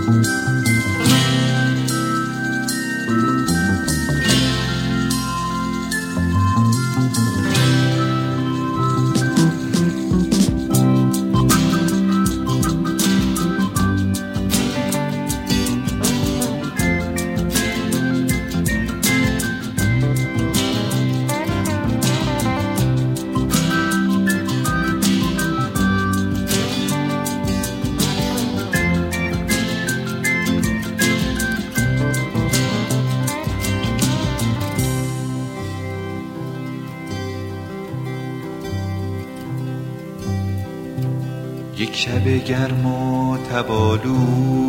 یک شب گرم و تبالو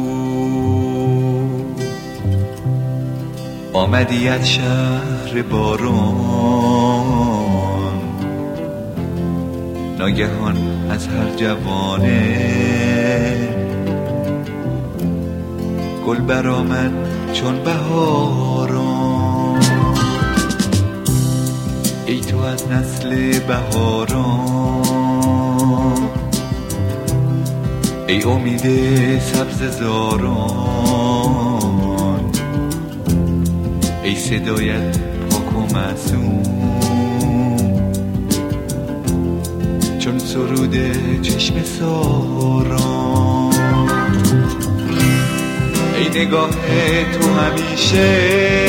آمدی از شهر باران، ناگهان از هر جوانه گل برآمد چون بهاران. ای تو از نسل بهاران، ای امید سبز زاران، ای صدایت پاک و معصوم چون سرود چشم ساران. ای نگاه تو همیشه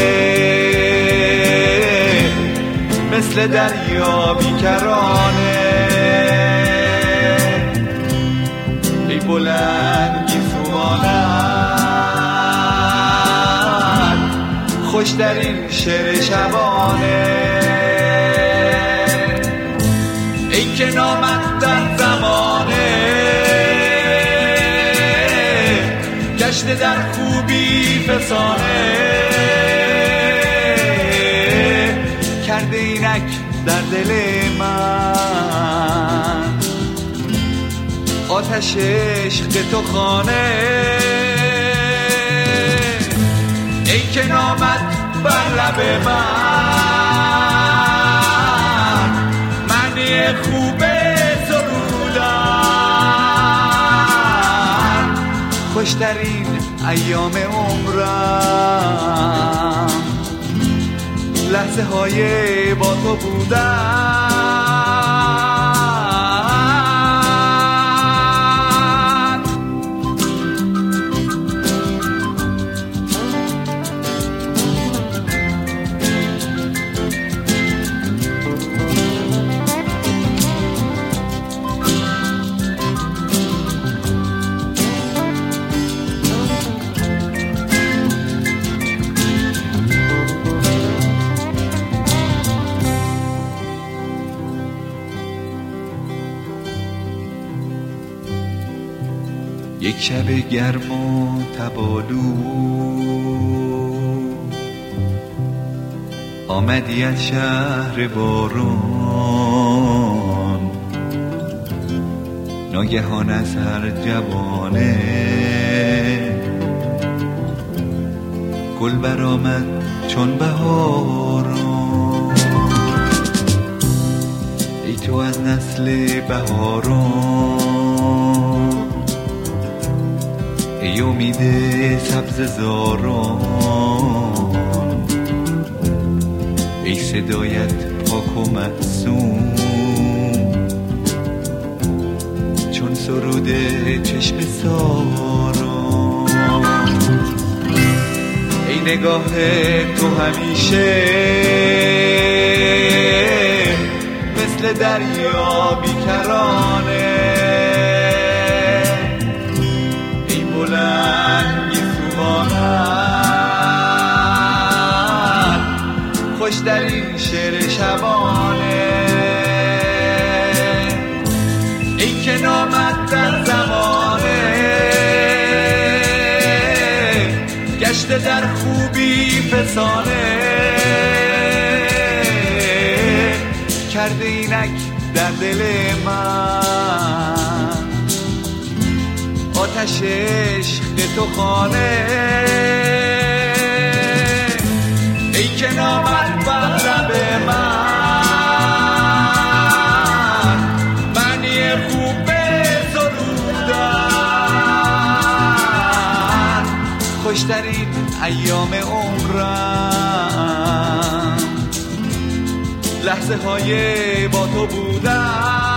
مثل دریا بیکرانه، ای بلند گیسوانت خوش در این شعر شبانه، ای که نامت در زمانه گشته در خوبی فسانه، کرده اینک در دل من آتش عشق تو خانه. ای که نامت بر لب من معنی خوب سرودن، خوشترین ایام عمرم لحظه های با تو بودن. یک شب گرم و تبالو آمدی از شهر باران، ناگهان از هر جوانه گل برآمد چون بهاران. ای تو از نسل بهاران، ای امید سبز زاران، ای صدایت پاک و معصوم چون سرود چشم ساران. ای نگاه تو همیشه مثل دریا بیکرانه، ای بلند گیسوانت خوش در این شعر شبانه، ای که نامت در زمانه گشته در خوبی فسانه، کرده اینک در دل من آتش عشق تو خانه. ای که نامت بر لب من معنی خوب سرودن، خوشترین ایام عمرم لحظه های با تو بودم.